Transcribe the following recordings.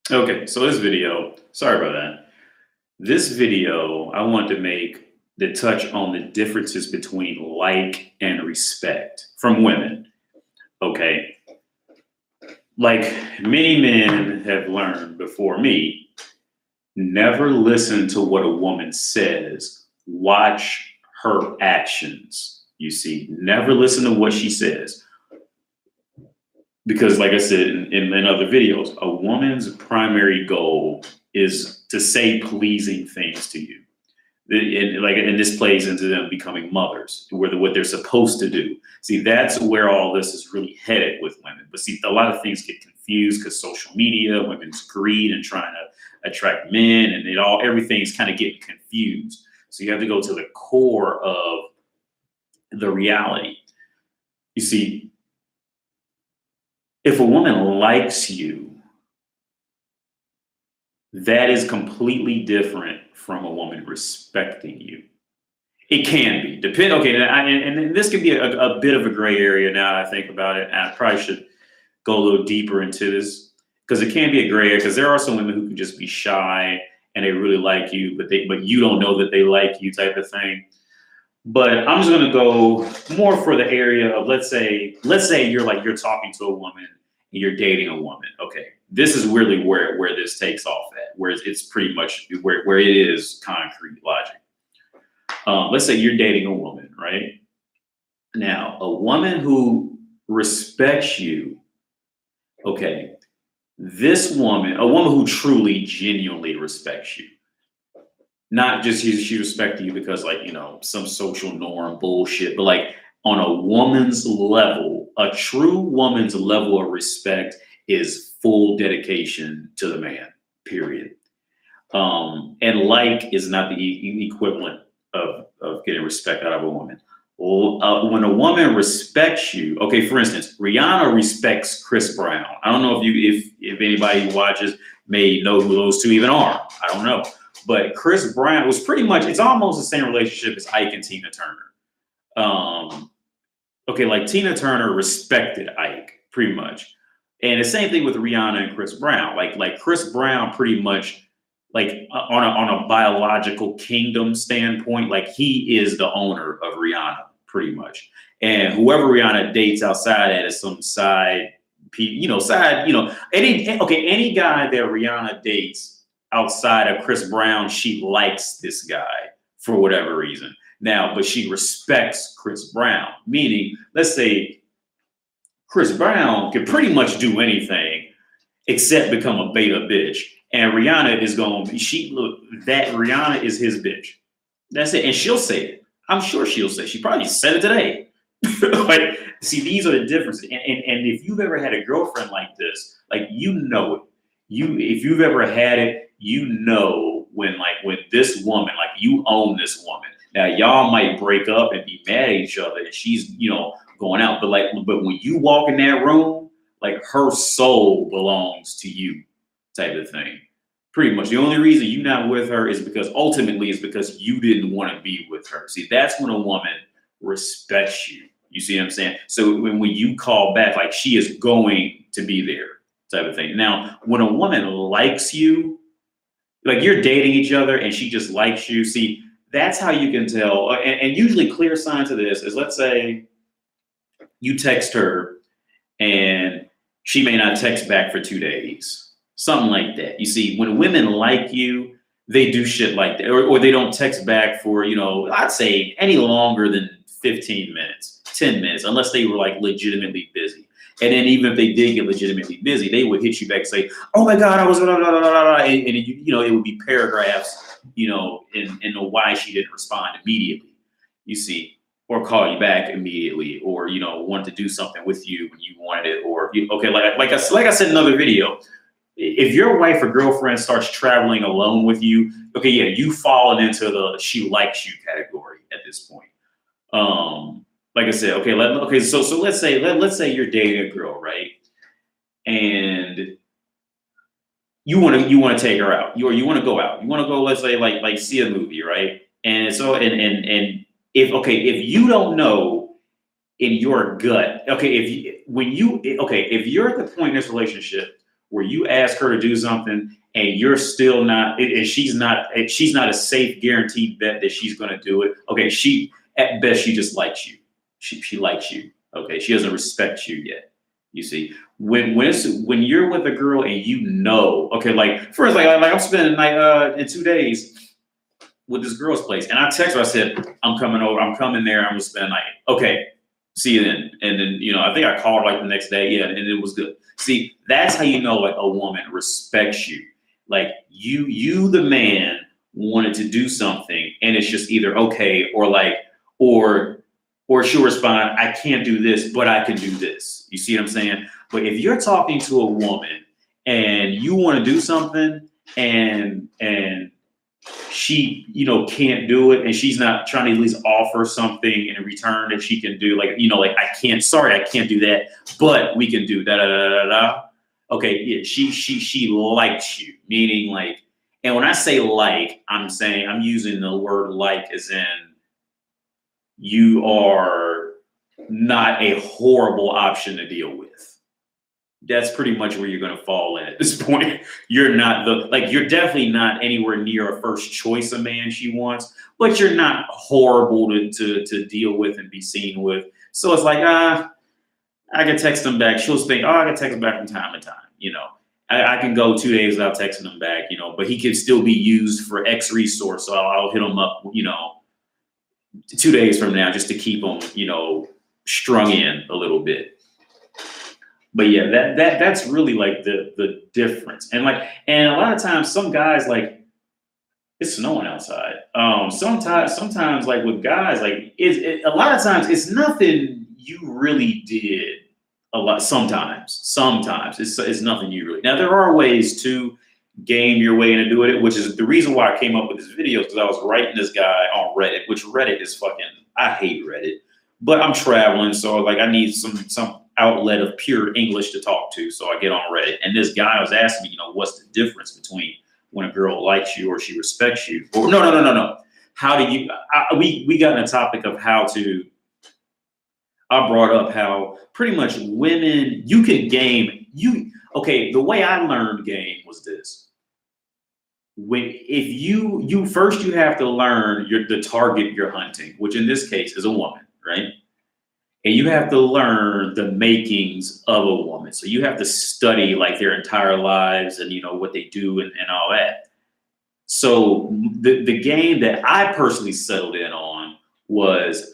Okay, so this video, sorry about that. This video I want to make the touch on the differences between like and respect from women. Okay, like many men have learned before me, never listen to what a woman says, watch her actions. You see, never listen to what she says. Because, like I said in other videos, a woman's primary goal is to say pleasing things to you. And this plays into them becoming mothers, where what they're supposed to do. See, that's where all this is really headed with women. But see, a lot of things get confused because social media, women's greed, and trying to attract men, and everything's kind of getting confused. So you have to go to the core of the reality. You see, if a woman likes you, that is completely different from a woman respecting you. It can be. Okay, and this could be a bit of a gray area now that I think about it. And I probably should go a little deeper into this because it can be a gray area because there are some women who can just be shy and they really like you, but you don't know that they like you type of thing. But I'm just going to go more for the area of let's say you're talking to a woman and you're dating a woman. Okay, this is really where this takes off at, where it's pretty much where it is concrete logic. Let's say you're dating a woman, right? Now, a woman who respects you, okay, a woman who truly, genuinely respects you, not just she respects you because some social norm bullshit, but like on a woman's level, a true woman's level of respect is full dedication to the man, period. And like is not the equivalent of getting respect out of a woman. When a woman respects you, okay, for instance, Rihanna respects Chris Brown. I don't know if anybody who watches may know who those two even are. I don't know. But Chris Brown was it's almost the same relationship as Ike and Tina Turner. Okay, like Tina Turner respected Ike pretty much. And the same thing with Rihanna and Chris Brown. Like Chris Brown pretty much on a biological kingdom standpoint, like he is the owner of Rihanna pretty much. And whoever Rihanna dates outside that is some any guy that Rihanna dates outside of Chris Brown, she likes this guy for whatever reason. Now, but she respects Chris Brown, meaning, let's say Chris Brown can pretty much do anything except become a beta bitch. And Rihanna is Rihanna is his bitch. That's it. And she'll say it. I'm sure she'll say it. She probably said it today. But see, these are the differences. And if you've ever had a girlfriend like this, like you know it. If you've ever had it, you know when this woman, like you own this woman. Now y'all might break up and be mad at each other and she's, going out. But when you walk in that room, like her soul belongs to you type of thing. Pretty much. The only reason you're not with her is because you didn't want to be with her. See, that's when a woman respects you. You see what I'm saying? So when you call back, like she is going to be there type of thing. Now, when a woman likes you, like you're dating each other and she just likes you, see, that's how you can tell. And usually clear signs of this is, let's say you text her and she may not text back for 2 days, something like that. You see, when women like you, they do shit like that, or they don't text back for, I'd say any longer than 15 minutes, 10 minutes, unless they were like legitimately busy. And then even if they did get legitimately busy, they would hit you back and say, "Oh my God, I was blah, blah, blah, blah, blah," and it would be paragraphs, in why she didn't respond immediately. You see, or call you back immediately, or wanted to do something with you when you wanted it, or okay, like I said in another video, if your wife or girlfriend starts traveling alone with you, okay, yeah, you've fallen into the she likes you category at this point. Like I said, okay, so let's say you're dating a girl, right? And you want to take her out, you want to go out, you want to go, let's say like see a movie, right? And so and if you don't know in your gut, okay, if you're at the point in this relationship where you ask her to do something and you're still not, and she's not a safe guaranteed bet that she's going to do it. Okay, at best she just likes you. She likes you. Okay, she doesn't respect you yet. You see, when you're with a girl and you know, okay, like first, like I'm spending the night in 2 days with this girl's place, and I text her. I said, I'm coming over. I'm coming there. I'm gonna spend the night. Okay, see you then. And then I think I called like the next day. Yeah, and it was good. See, that's how you know like a woman respects you. Like you the man wanted to do something, and it's just either okay or she'll respond, I can't do this, but I can do this. You see what I'm saying? But if you're talking to a woman and you want to do something and she, can't do it, and she's not trying to at least offer something in return that she can do, like, I can't do that, but we can do da da da da da. Okay, yeah, she likes you, meaning like, and when I say like, I'm using the word like as in you are not a horrible option to deal with. That's pretty much where you're going to fall in at this point. You're you're definitely not anywhere near a first choice of man she wants, but you're not horrible to deal with and be seen with. So it's like, I can text him back. She'll think, I can text him back from time to time. I can go 2 days without texting him back, but he can still be used for X resource. So I'll hit him up, 2 days from now, just to keep them, strung in a little bit. But yeah, that's really like the difference. And a lot of times, some guys, like, it's snowing outside. Sometimes like with guys, like a lot of times it's nothing you really did. Sometimes it's nothing you really. Now there are ways to game your way into doing it, which is the reason why I came up with this video, because I was writing this guy on Reddit, which Reddit is I hate Reddit, but I'm traveling, so like I need some outlet of pure English to talk to, so I get on Reddit, and this guy was asking me, what's the difference between when a girl likes you or she respects you? Or no. How do you? We got in a topic of how to. I brought up how pretty much women you can game you. Okay, the way I learned game was this. If you first you have to learn the target you're hunting, which in this case is a woman, right? And you have to learn the makings of a woman. So you have to study like their entire lives and what they do and all that. So the game that I personally settled in on was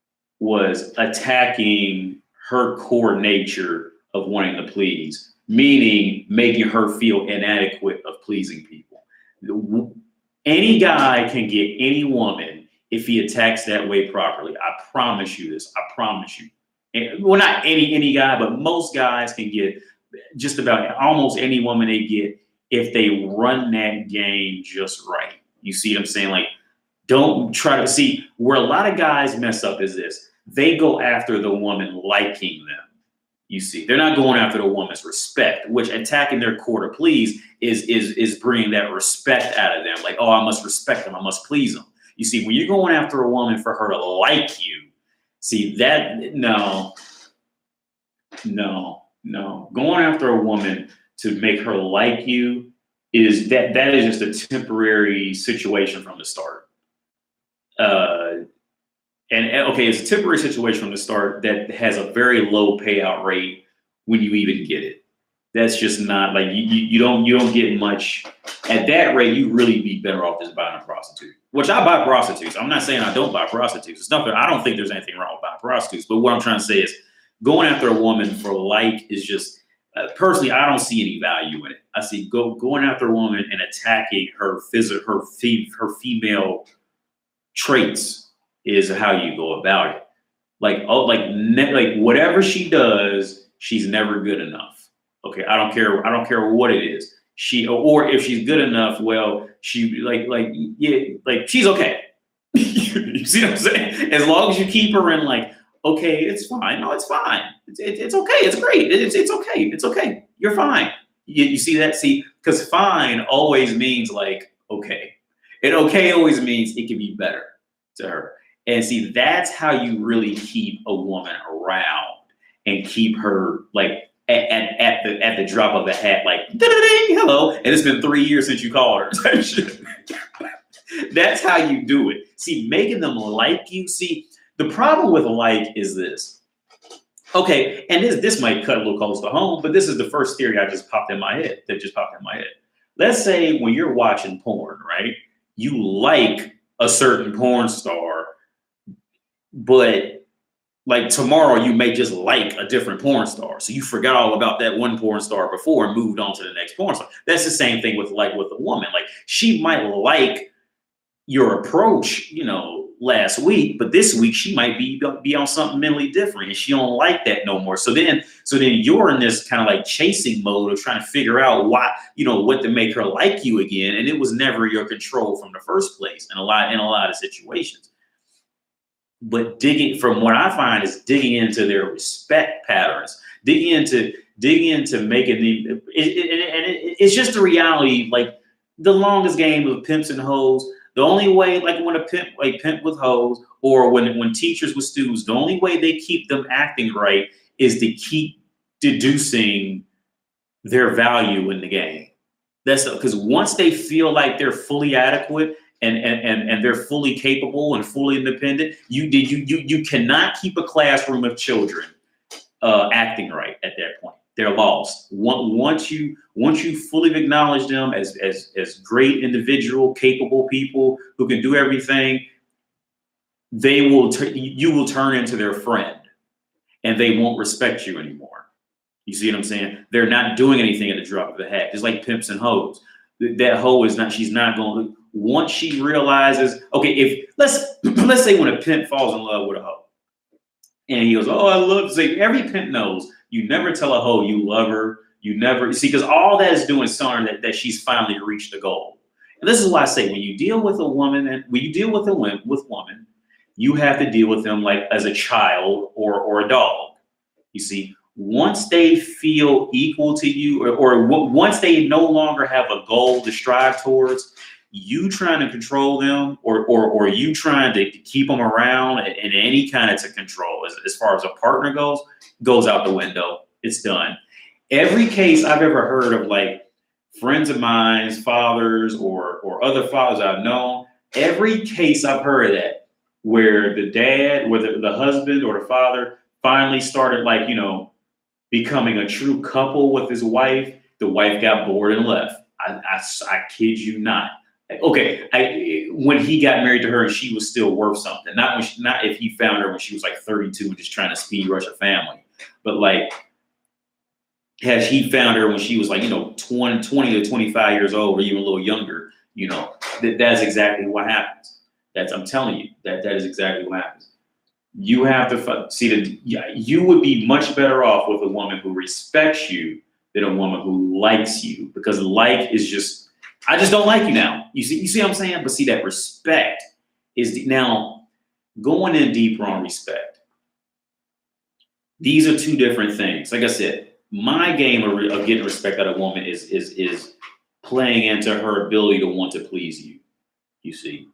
attacking her core nature of wanting to please, meaning making her feel inadequate of pleasing people. Any guy can get any woman if he attacks that way properly. I promise you this. I promise you. Well, not any guy, but most guys can get just about almost any woman they get if they run that game just right. You see what I'm saying? Like, don't try to see where a lot of guys mess up is this. They go after the woman liking them. You see, they're not going after the woman's respect, which attacking their core to please is bringing that respect out of them. Like, I must respect them. I must please them. You see, when you're going after a woman for her to like you, see that, no. Going after a woman to make her like you is that is just a temporary situation from the start. And okay, it's a temporary situation from the start that has a very low payout rate when you even get it. That's just not like you don't get much at that rate. You really be better off just buying a prostitute. Which I buy prostitutes. I'm not saying I don't buy prostitutes. It's nothing. I don't think there's anything wrong with buying prostitutes. But what I'm trying to say is going after a woman for like is just personally, I don't see any value in it. I see going after a woman and attacking her female traits is how you go about it. Like whatever she does, she's never good enough. Okay, I don't care what it is. Or if she's good enough, well, she she's okay. You see what I'm saying? As long as you keep her in like, okay, it's fine. No, it's fine. It's okay. It's great. It's okay. It's okay. You're fine. You see that? See, because fine always means like okay. And okay always means it can be better to her. And see, that's how you really keep a woman around and keep her like at the drop of a hat, like hello, and it's been 3 years since you called her. That's how you do it. See, making them like you. See, the problem with like is this. Okay, and this might cut a little close to home, but this is the first theory that just popped in my head. Let's say when you're watching porn, right? You like a certain porn star, but like tomorrow you may just like a different porn star. So you forgot all about that one porn star before and moved on to the next porn star. That's the same thing with a woman. Like she might like your approach, last week, but this week she might be on something mentally different and she don't like that no more. So then you're in this kind of like chasing mode of trying to figure out why, what to make her like you again. And it was never your control from the first place in a lot of situations. But from what I find is digging into their respect patterns, digging into making them, it's just a reality. Like the longest game of pimps and hoes, the only way, like when a pimp with hoes, or when teachers with students, the only way they keep them acting right is to keep deducing their value in the game. That's because once they feel like they're fully adequate and they're fully capable and fully independent, you cannot keep a classroom of children acting right at that point. They're lost. Once you fully acknowledge them as great individual, capable people who can do everything, you will turn into their friend, and they won't respect you anymore. You see what I'm saying? They're not doing anything at the drop of a hat. It's like pimps and hoes. That hoe is not. She's not going to. Once she realizes, okay, if let's say when a pimp falls in love with a hoe, and he goes, "Oh, I love." Say every pimp knows. You never tell a hoe you love her. You never see, because all that is doing is showing that she's finally reached the goal. And this is why I say when you deal with a woman, and when you deal with woman, you have to deal with them like as a child or a dog. You see, once they feel equal to you, or once they no longer have a goal to strive towards, you trying to control them or you trying to keep them around in any kind of to control as far as a partner goes out the window. It's done. Every case I've ever heard of, like friends of mine's fathers or other fathers I've known, every case I've heard of that where the dad, whether the husband or the father finally started becoming a true couple with his wife, the wife got bored and left. I kid you not. Okay, when he got married to her and she was still worth something. Not if he found her when she was like 32 and just trying to speed rush a family. But like, had he found her when she was like, 20 to 25 years old or even a little younger, that's exactly what happens. I'm telling you, that is exactly what happens. You have to see that you would be much better off with a woman who respects you than a woman who likes you, because like is just, I just don't like you now. You see what I'm saying? But see, that respect is now going in deeper on respect. These are two different things. Like I said, my game of getting respect out of a woman is playing into her ability to want to please you. You see?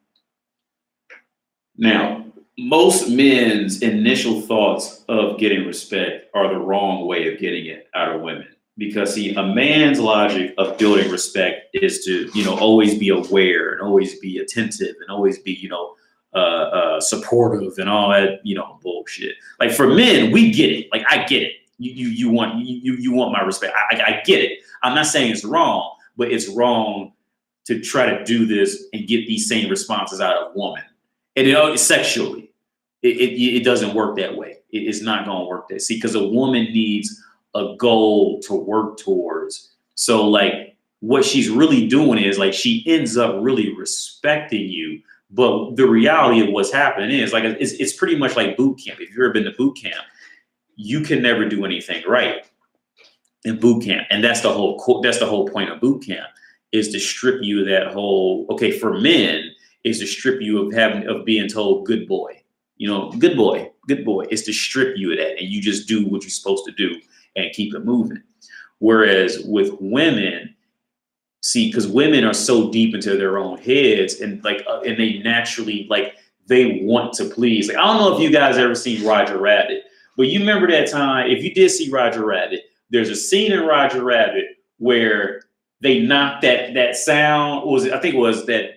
Now, most men's initial thoughts of getting respect are the wrong way of getting it out of women. Because see, a man's logic of building respect is to, always be aware and always be attentive and always be, supportive and all that, bullshit. Like for men, we get it. Like I get it. You want my respect. I get it. I'm not saying it's wrong, but it's wrong to try to do this and get these same responses out of a woman. And sexually, it doesn't work that way. It's not going to work that. See, because a woman needs a goal to work towards. So like what she's really doing is like she ends up really respecting you. But the reality of what's happening is like it's pretty much like boot camp. If you've ever been to boot camp, you can never do anything right in boot camp. And that's the whole point of boot camp, is to strip you of that whole, okay, for men, is to strip you of being told good boy. Good boy is to strip you of that, and you just do what you're supposed to do and keep it moving. Whereas with women, see, because women are so deep into their own heads and and they naturally they want to please. Like, I don't know if you guys ever seen Roger Rabbit, but you remember that time, if you did see Roger Rabbit, there's a scene in Roger Rabbit where they knocked that sound. I think it was that.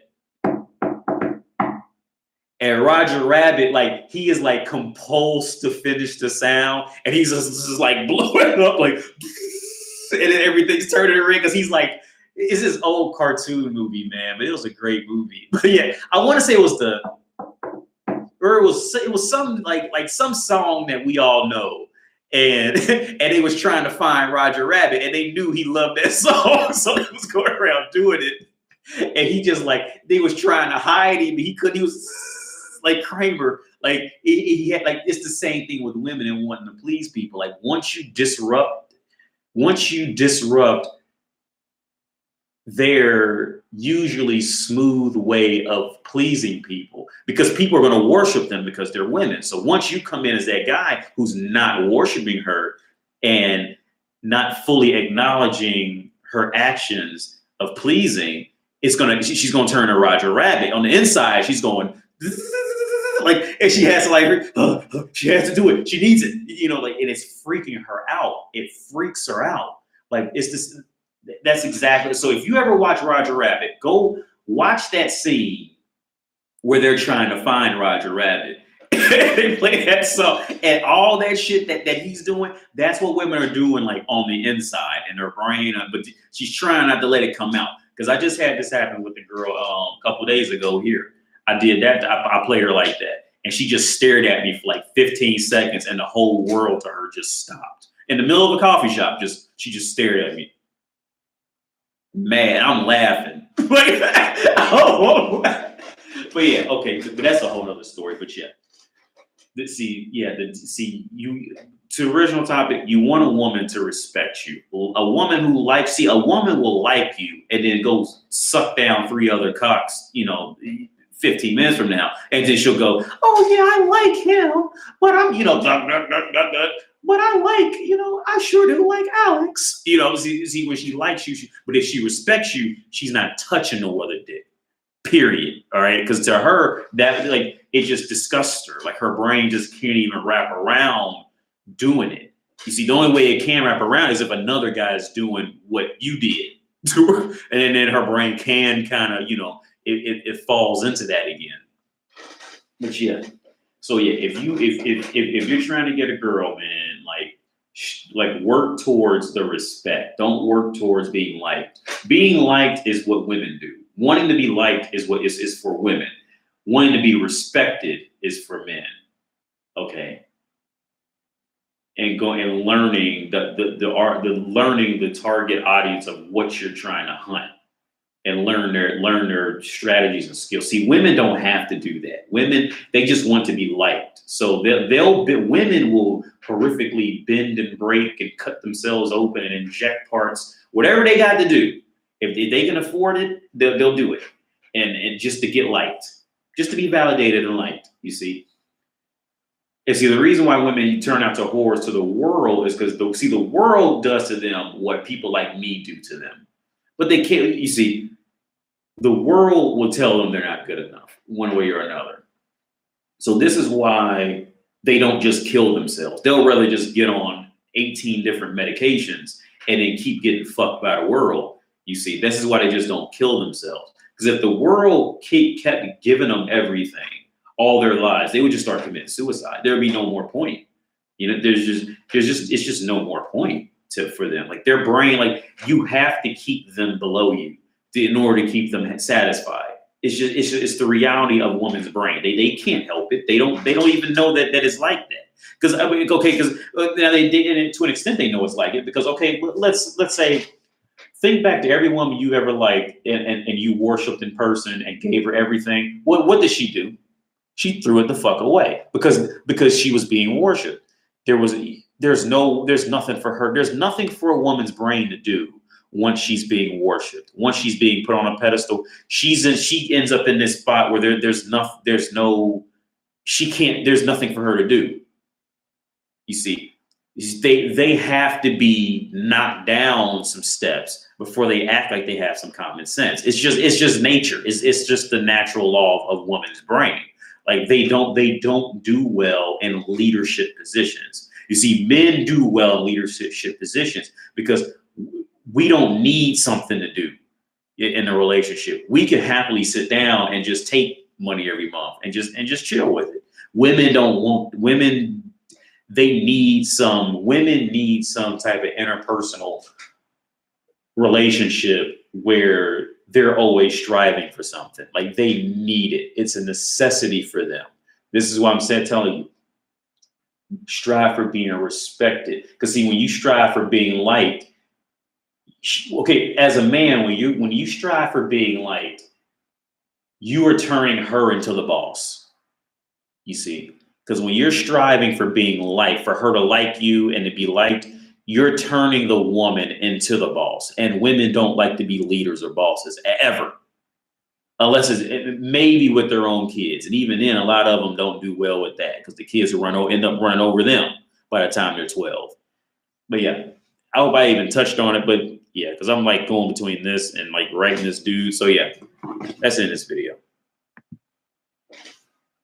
And Roger Rabbit, like, he is like compulsed to finish the sound, and he's just like blowing up, like, and then everything's turning red because he's like, it's this old cartoon movie, man, but it was a great movie. But yeah, I want to say it was it was some like some song that we all know, and they was trying to find Roger Rabbit, and they knew he loved that song, so they was going around doing it, and he just like they was trying to hide him, but he couldn't. He was like Kramer, like he had like it's the same thing with women and wanting to please people. Like once you disrupt their usually smooth way of pleasing people, because people are going to worship them because they're women. So once you come in as that guy who's not worshiping her and not fully acknowledging her actions of pleasing, she's gonna turn to Roger Rabbit. On the inside, she's going like, and she has to like, she has to do it. She needs it, like, and it's freaking her out. It freaks her out. Like it's this. That's exactly. So if you ever watch Roger Rabbit, go watch that scene where they're trying to find Roger Rabbit. They play that song and all that shit that he's doing. That's what women are doing, like on the inside in their brain. But she's trying not to let it come out. Because I just had this happen with the girl a couple days ago here. I did that. I played her like that. And she just stared at me for like 15 seconds and the whole world to her just stopped. In the middle of a coffee shop, she just stared at me. Man, I'm laughing. Like, oh, but yeah, okay. But that's a whole nother story. But yeah. To the original topic, you want a woman to respect you. A woman who a woman will like you and then go suck down 3 other cocks, 15 minutes from now. And then she'll go, oh yeah, I like him. But I'm, but I like, I sure do like Alex. See when she likes you, but if she respects you, she's not touching no other dick. Period. All right. Because to her, that like it just disgusts her. Like her brain just can't even wrap around doing it. You see, the only way it can wrap around is if another guy is doing what you did to her, and then her brain can kind of, it falls into that again. But yeah, so yeah, if you're trying to get a girl, man, like work towards the respect. Don't work towards being liked. Being liked is what women do. Wanting to be liked is what is for women. Wanting to be respected is for men. Okay. And learning learning the target audience of what you're trying to hunt, and learn their strategies and skills. See, women don't have to do that. Women, they just want to be liked. So women will horrifically bend and break and cut themselves open and inject parts, whatever they got to do. If they can afford it, they'll do it, and just to get liked, just to be validated and liked. You see. And see, the reason why women turn out to whores to the world is because the world does to them what people like me do to them. But they can't, you see, the world will tell them they're not good enough one way or another. So this is why they don't just kill themselves. They'll rather just get on 18 different medications and then keep getting fucked by the world. You see, this is why they just don't kill themselves. Because if the world kept giving them everything, all their lives, they would just start committing suicide. There would be no more point. It's just no more point for them. Like their brain, like you have to keep them below you in order to keep them satisfied. It's the reality of a woman's brain. They can't help it. They don't even know that it's like that. Because now they did, to an extent they know it's like it. Because let's say, think back to every woman you ever liked and you worshipped in person and gave her everything. What did she do? She threw it the fuck away because she was being worshipped. There's nothing for her. There's nothing for a woman's brain to do once she's being worshipped. Once she's being put on a pedestal, she ends up in this spot where there's nothing for her to do. You see, they have to be knocked down some steps before they act like they have some common sense. It's just nature. It's just the natural law of woman's brain. Like they don't do well in leadership positions. You see, men do well in leadership positions because we don't need something to do in a relationship. We can happily sit down and just take money every month and just chill with it. Women need some type of interpersonal relationship where they're always striving for something. Like they need it. It's a necessity for them. This is why I'm telling you, strive for being respected. Because see, when you strive for being liked, okay, as a man, when you strive for being liked, you are turning her into the boss. You see, because when you're striving for being liked, for her to like you and to be liked, you're turning the woman into the boss. And women don't like to be leaders or bosses ever, unless it's maybe with their own kids. And even then, a lot of them don't do well with that because the kids will end up running over them by the time they're 12. But yeah, I hope I even touched on it. But yeah, because I'm like going between this and like writing this dude. So yeah, that's in this video.